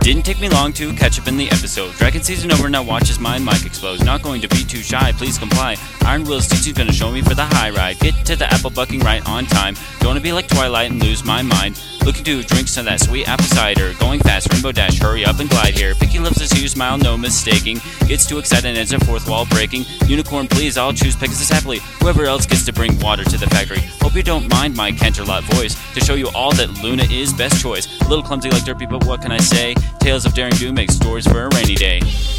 Didn't take me long to catch up in the episode. Dragon season over, now watch as my mic explodes. Not going to be too shy, please comply. Iron Will's teaching's gonna show me for the high ride. Get to the apple bucking right on time. Don't wanna be like Twilight and lose my mind. Looking to drink some of that sweet apple cider. Going fast, Rainbow Dash, hurry up and glide here. Picky loves his huge smile, no mistaking. Gets too excited and ends a fourth wall breaking. Unicorn, please, I'll choose Pegasus happily. Whoever else gets to bring water to the factory. Hope you don't mind my Canterlot voice to show you all that Luna is best choice. A little clumsy like Derpy, but what can I say? Tales of daring do make stories for a rainy day.